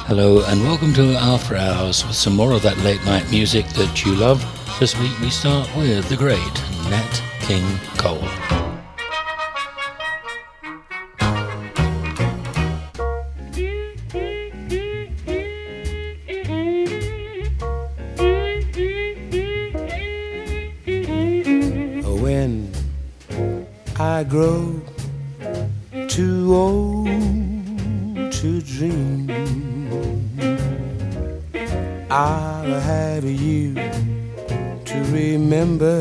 Hello and welcome to After Hours with some more of that late night music that you love. This week we start with the great Nat King Cole. When I grow too old to dream, I'll have you to remember.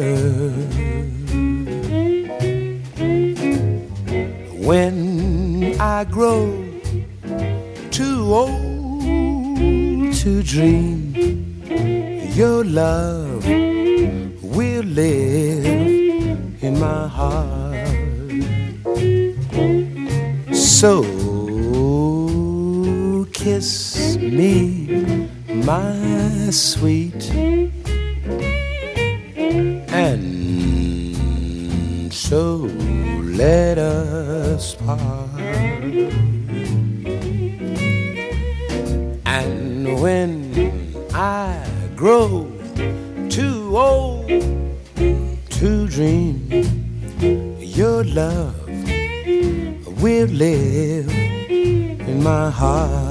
When I grow too old to dream, your love will live in my heart. So kiss me, my sweet, and so let us part. And when I grow too old to dream, your love will live in my heart.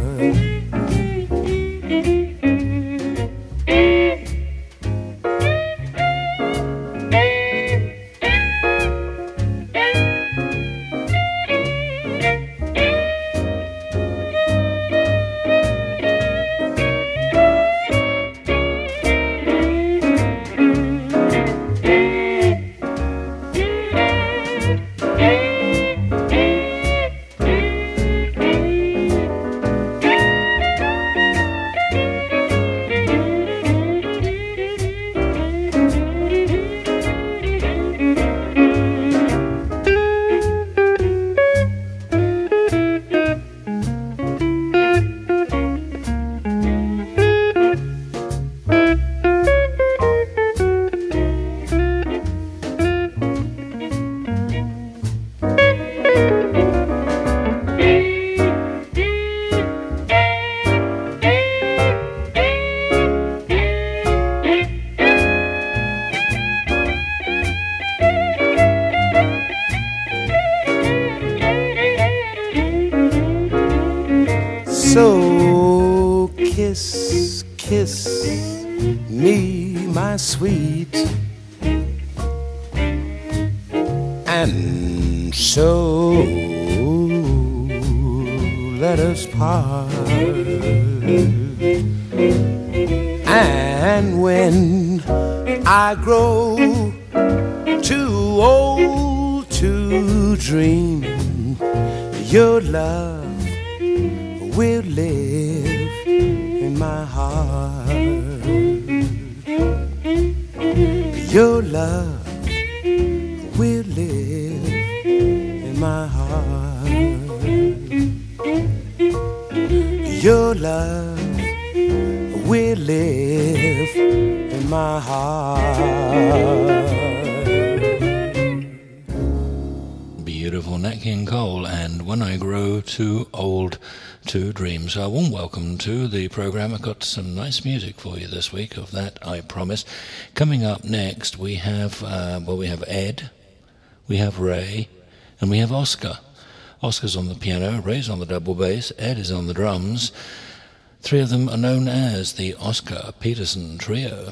So kiss, kiss me, my sweet, and so let us part. And when I grow too old to dream, your love will live in my heart. Your love will live in my heart. Your love will live in my heart. Beautiful Nat King Cole and When I Grow Too Old to Dream. So a warm welcome to the program. I've got some nice music for you this week, of that I promise. Coming up next we have we have Ed, we have Ray, and we have Oscar. Oscar's on the piano, Ray's on the double bass, Ed is on the drums. Three of them are known as the Oscar Peterson Trio.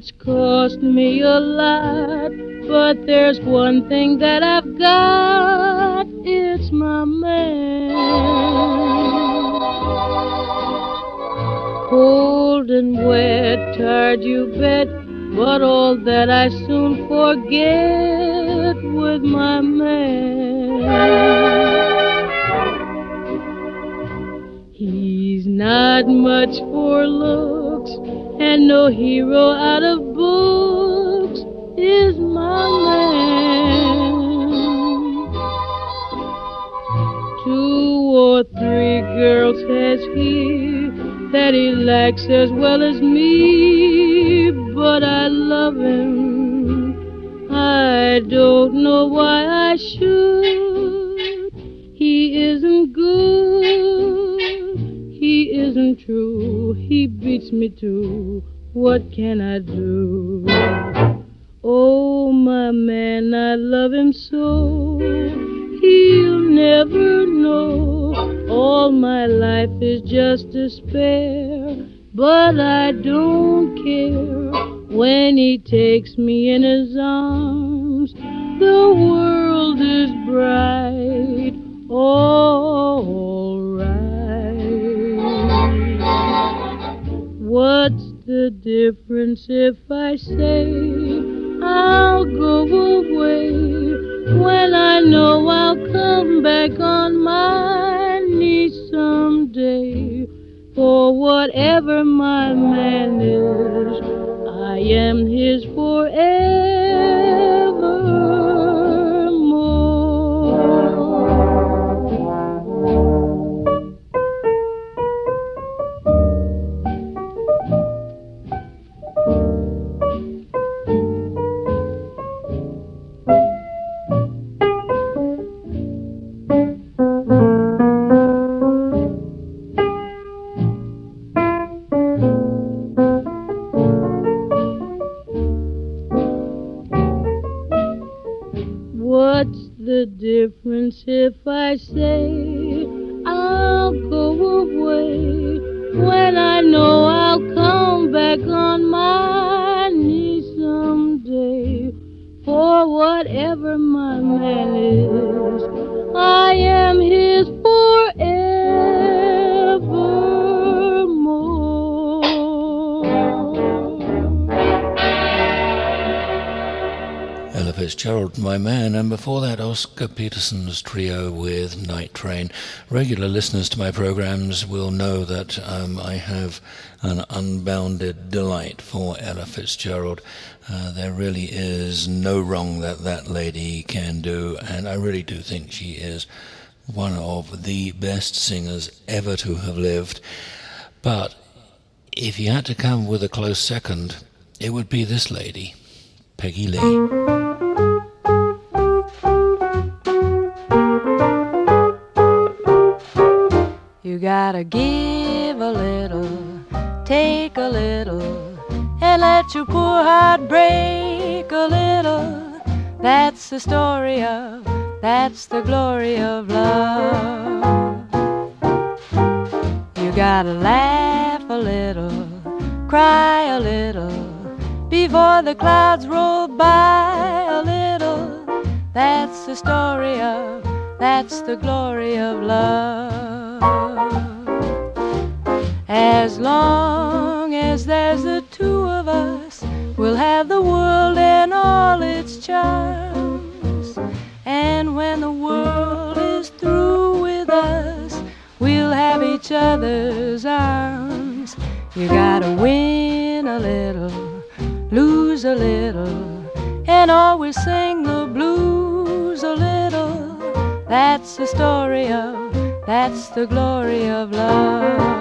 it's cost me a lot, but there's one thing that I've got, it's my man. Cold and wet, tired you bet, but all that I soon forget with my man. He's not much for looks, and no hero out of books is my man. 2 or 3 girls has he that he likes as well as me, but I love him. I don't know why I should. He isn't good, he isn't true, he beats me too. What can I do? Oh, my man, I love him so. He'll never know. All my life is just despair, but I don't care. When he takes me in his arms, the world is bright, all right. What's the difference if I say I'll go away, when I know I'll come back on my knees someday? For whatever my man is, I am his What's the difference if I say I'll go away, when I know I'll come back on my knees someday? For whatever my man is, I am his Ella Fitzgerald, My Man, and before that Oscar Peterson's trio with Night Train. Regular listeners to my programs will know that I have an unbounded delight for Ella Fitzgerald. There really is no wrong that lady can do, and I really do think she is one of the best singers ever to have lived. But if you had to come with a close second, it would be this lady, Peggy Lee. You gotta give a little, take a little, and let your poor heart break a little. That's the story of, that's the glory of love. You gotta laugh a little, cry a little, before the clouds roll by a little. That's the story of, that's the glory of love. As long as there's the two of us, we'll have the world and all its charms. And when the world is through with us, we'll have each other's arms. You gotta win a little, lose a little, and always sing the blues a little. That's the story of, that's the glory of love.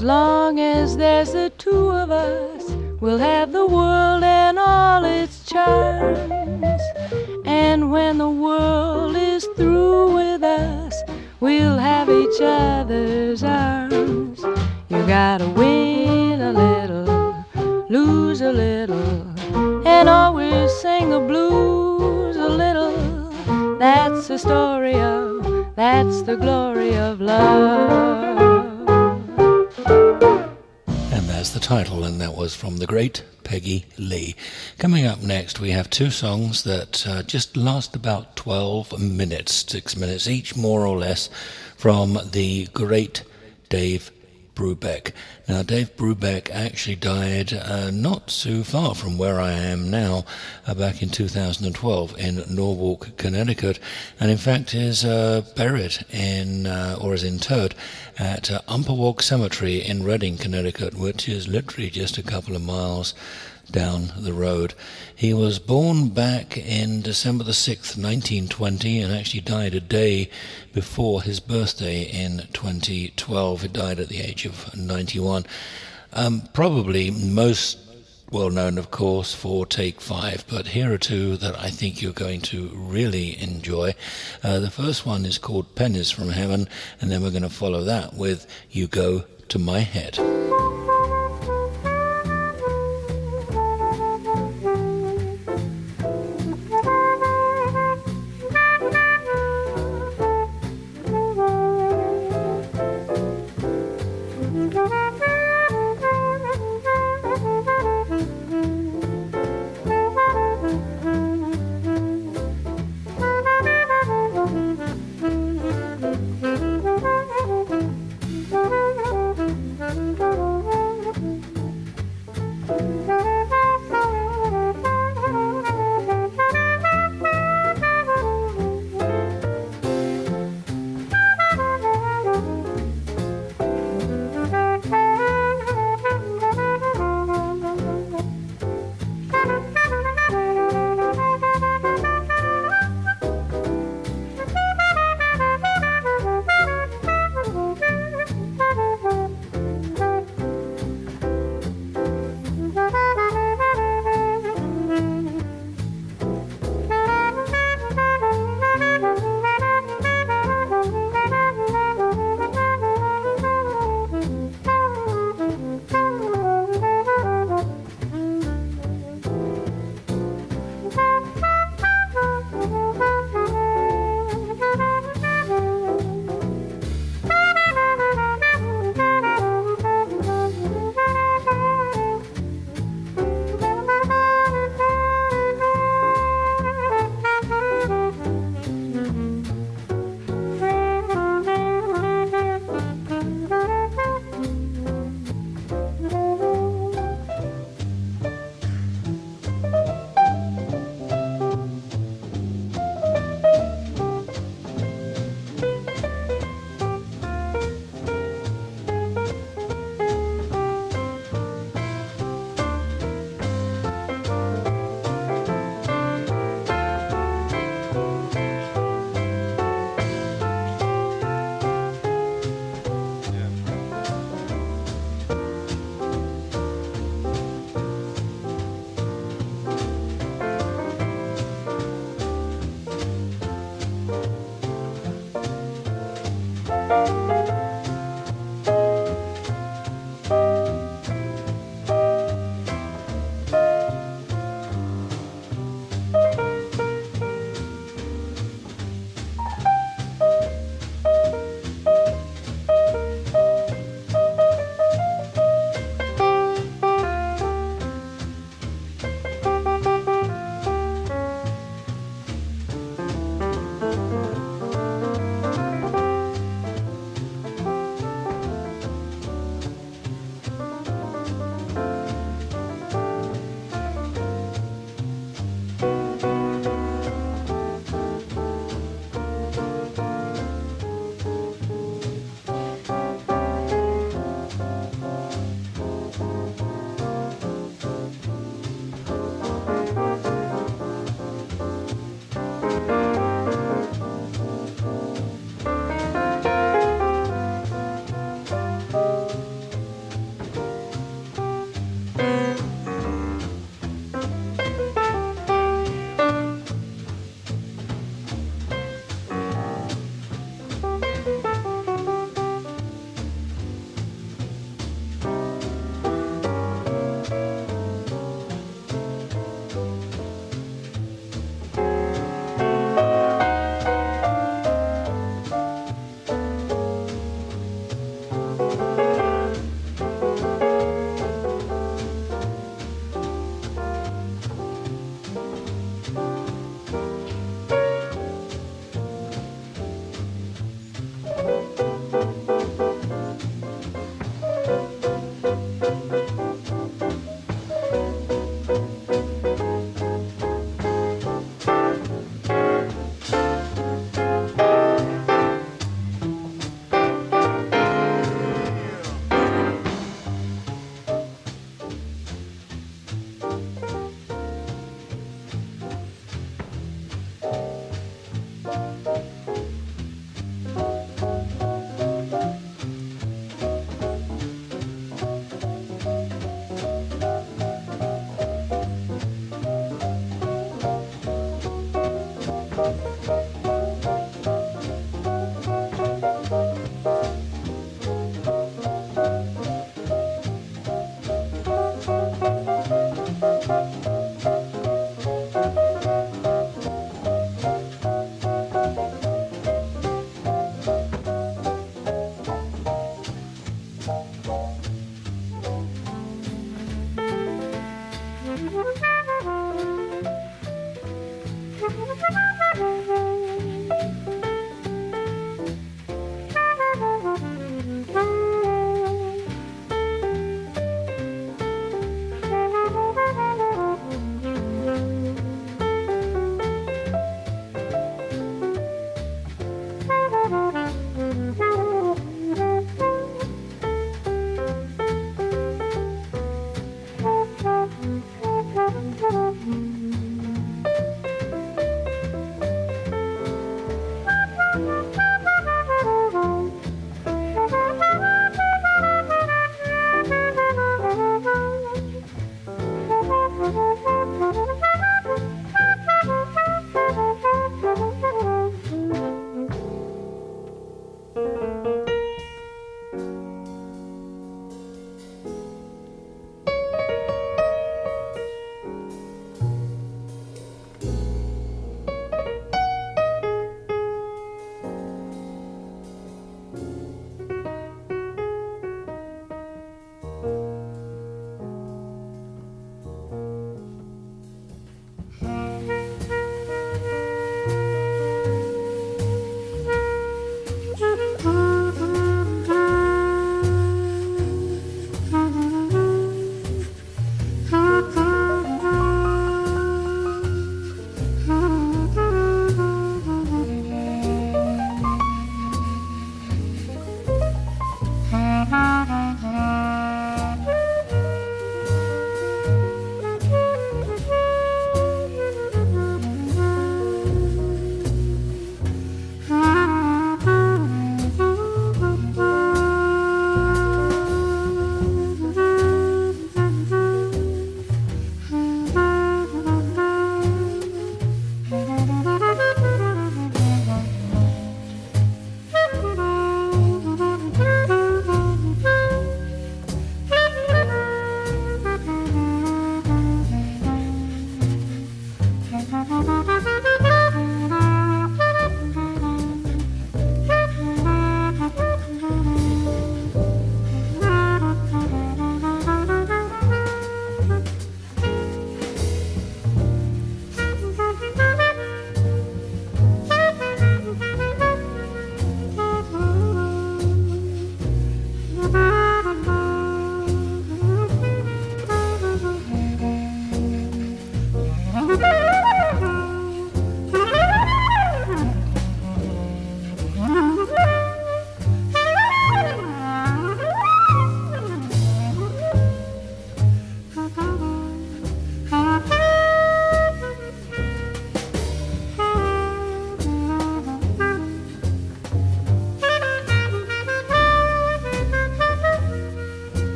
As long as there's the two of us, we'll have the world and all its charms. And when the world is through with us, we'll have each other's arms. You gotta win a little, lose a little, and always sing the blues a little. That's the story of, that's the glory of love. And that's the title, and that was from the great Peggy Lee. Coming up next, we have two songs that just last about 12 minutes, 6 minutes each, more or less, from the great Dave Brubeck. Now, Dave Brubeck actually died not too far from where I am now, back in 2012 in Norwalk, Connecticut, and in fact is buried in, or is interred at Umpqua Cemetery in Redding, Connecticut, which is literally just a couple of miles down the road. He was born back in December the 6th, 1920, and actually died a day before his birthday in 2012. He died at the age of 91. Probably most well known, of course, for Take 5, but here are two that I think you're going to really enjoy. The first one is called Pennies from Heaven, and then we're going to follow that with You Go to My Head.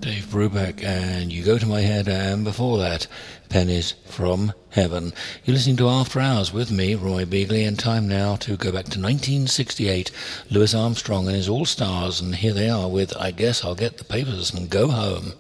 Dave Brubeck and You Go to My Head, and before that, Pennies from Heaven. You're listening to After Hours with me, Roy Beagley, and time now to go back to 1968, Louis Armstrong and his All-Stars, and here they are with I Guess I'll Get the Papers and Go Home.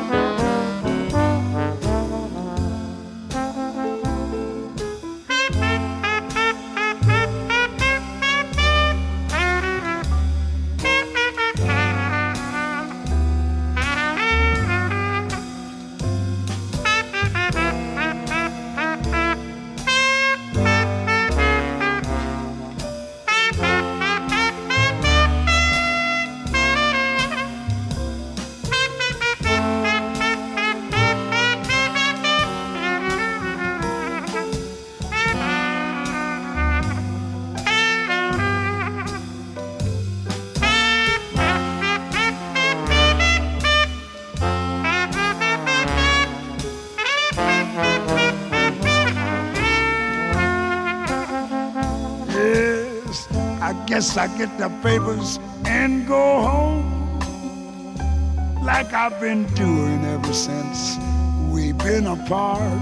Guess I get the papers and go home like I've been doing ever since we've been apart.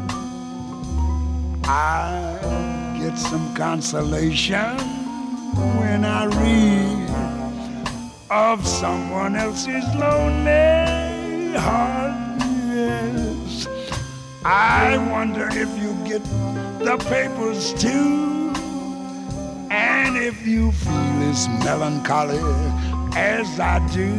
I get some consolation when I read of someone else's lonely heart. Yes, I wonder if you get the papers too, and if you feel as melancholy as I do,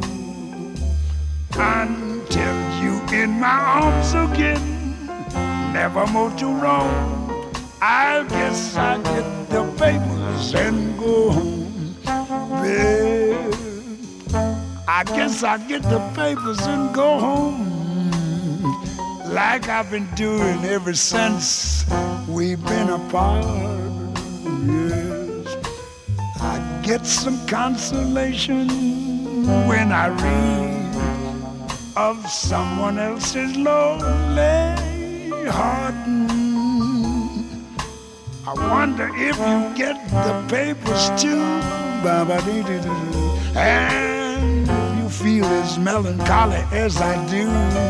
until you in my arms again, never more to roam. I guess I get the papers and go home, babe. I guess I get the papers and go home, like I've been doing ever since we've been apart. Yes, I get some consolation when I read of someone else's lonely heart. I wonder if you get the papers too, and if you feel as melancholy as I do,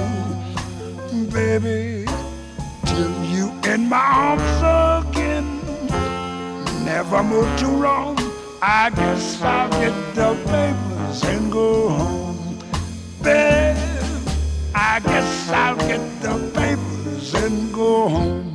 baby, till you in my arms again, never more to wrong. I guess I'll get the papers and go home, babe. I guess I'll get the papers and go home.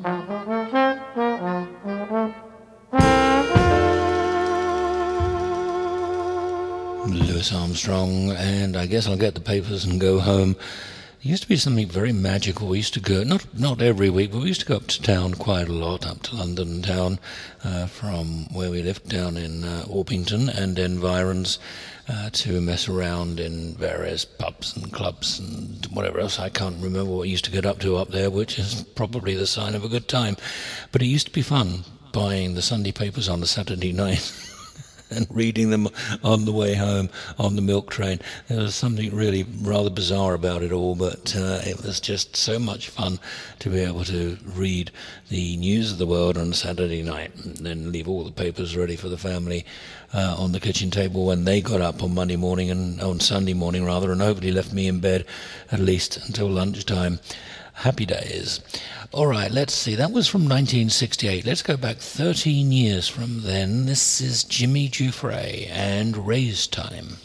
Louis Armstrong, and I guess I'll get the papers and go home. It used to be something very magical. We used to go, not every week, but we used to go up to town quite a lot, up to London town, from where we lived down in Orpington and environs, to mess around in various pubs and clubs and whatever else. I can't remember what we used to get up to up there, which is probably the sign of a good time. But it used to be fun buying the Sunday papers on a Saturday night and reading them on the way home on the milk train. There was something really rather bizarre about it all, but it was just so much fun to be able to read the news of the world on a Saturday night and then leave all the papers ready for the family on the kitchen table when they got up on Monday morning, and on Sunday morning rather, and hopefully left me in bed at least until lunchtime. Happy days. All right, let's see. That was from 1968. Let's go back 13 years from then. This is Jimmy Giuffre and Raise Time.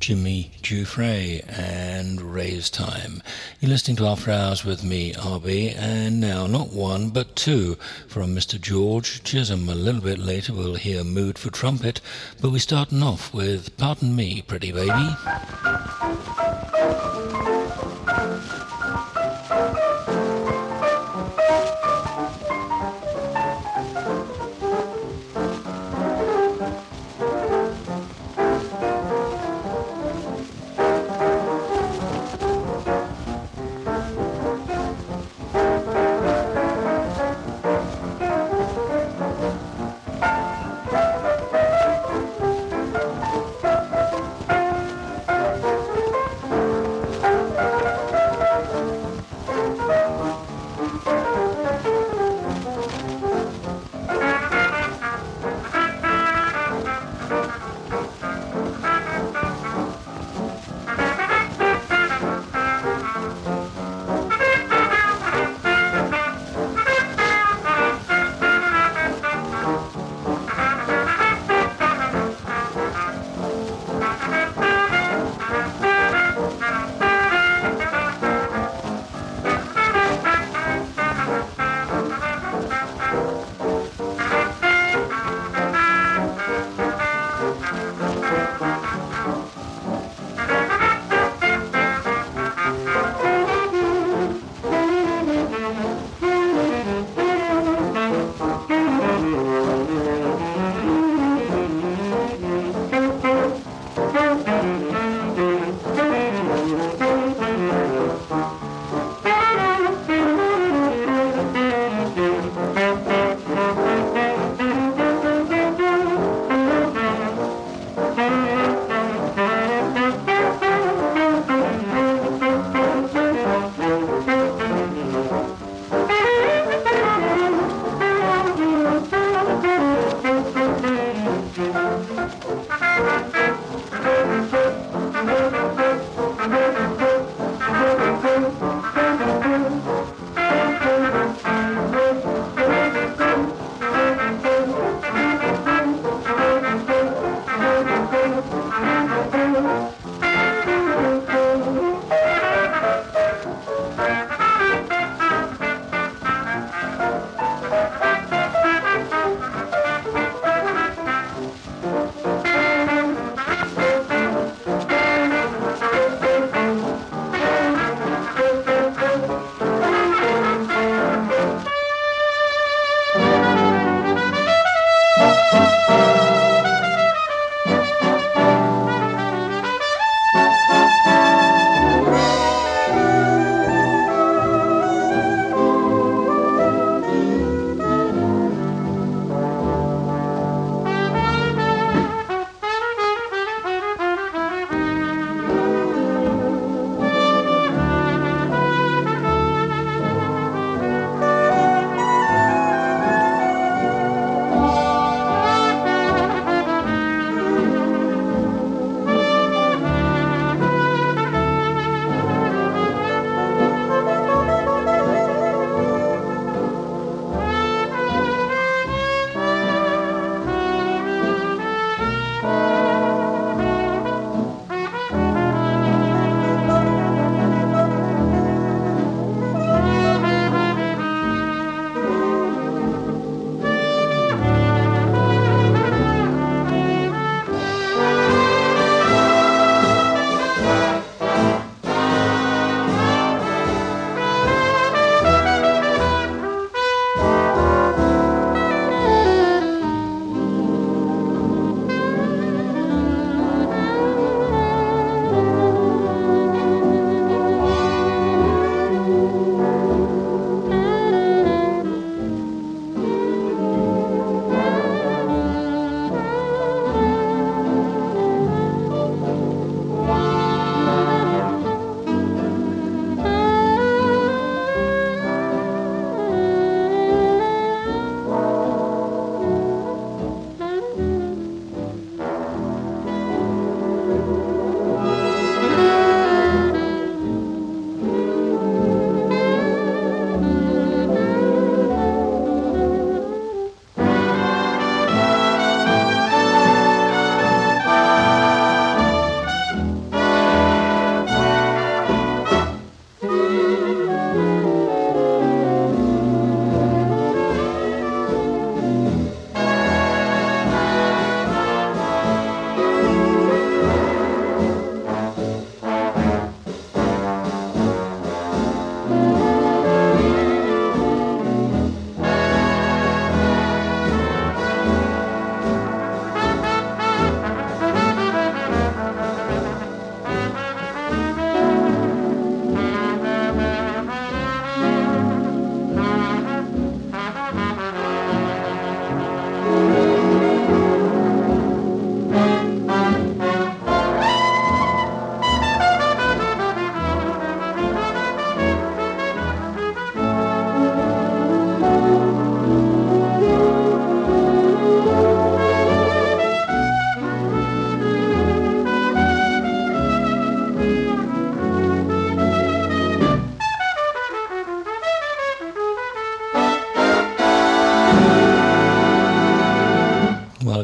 Jimmy Dufresne and Ray's Time. You're listening to After Hours with me, RB, and now not one but two from Mr. George Chisholm. A little bit later we'll hear Mood for Trumpet, but we're starting off with Pardon Me, Pretty Baby.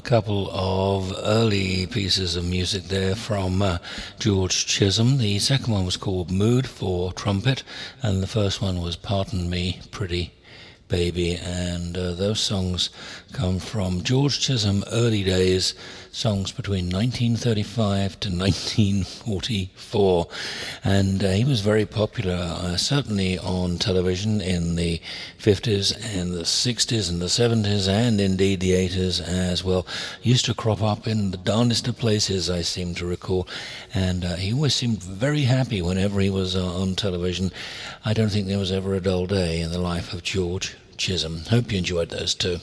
couple of early pieces of music there from George Chisholm. The second one was called Mood for trumpet, and the first one was Pardon Me, Pretty Baby, and those songs come from George Chisholm early days, songs between 1935 to 1944, and he was very popular, certainly on television in the 50s and the 60s and the 70s and indeed the 80s as well. Used to crop up in the darnest of places, I seem to recall, and he always seemed very happy whenever he was on television. I don't think there was ever a dull day in the life of George Chisholm. Hope you enjoyed those too.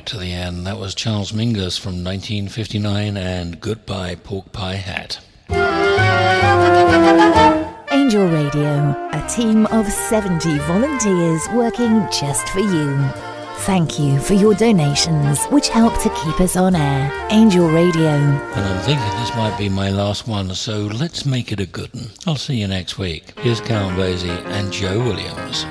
right to the end. That was Charles Mingus from 1959 and Goodbye Pork Pie Hat. Angel Radio, a team of 70 volunteers working just for you. Thank you for your donations, which help to keep us on air. Angel Radio. And I'm thinking this might be my last one, so let's make it a good one. I'll see you next week. Here's Count Basie and Joe Williams.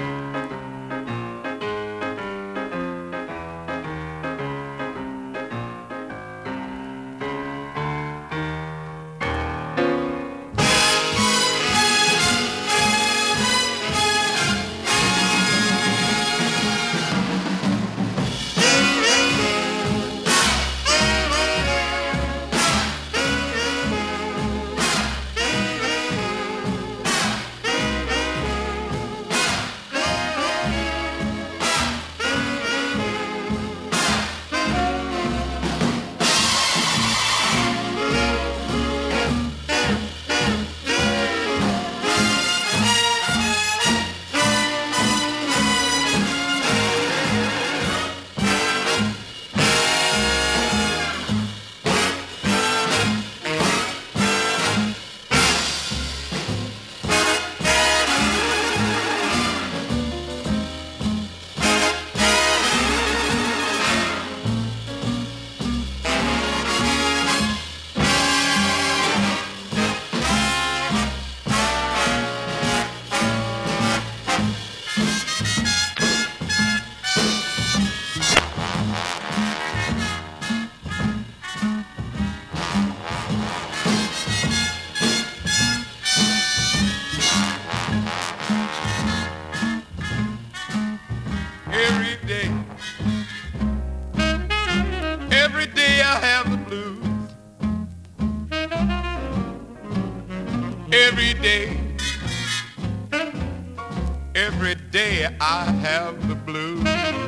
I have the blues.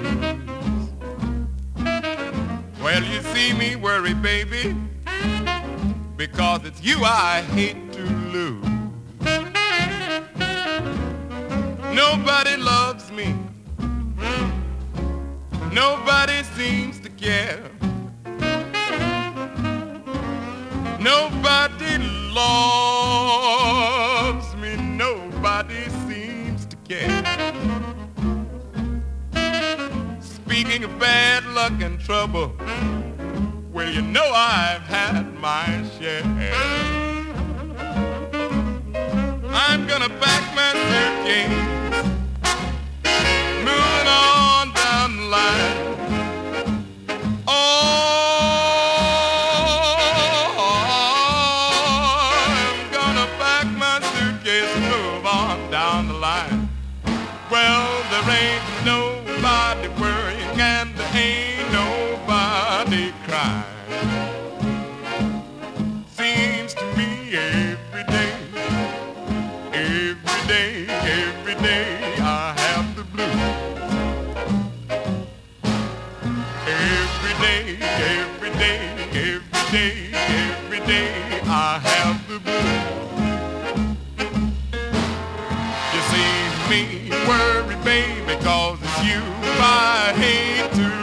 Well, you see me worry, baby, because it's you I hate to lose. Nobody loves me. Nobody seems to care. Nobody loves me. Nobody seems to care. Speaking of bad luck and trouble, well, you know I've had my share. I'm gonna pack my suitcase, moving on down the line. I'm gonna pack my suitcase and move on down the line. Well, there ain't nobody worrying and there ain't nobody crying. Seems to me every day I have the blues. Every day I have the blues. You see me worry, baby, 'cause it's you I hate to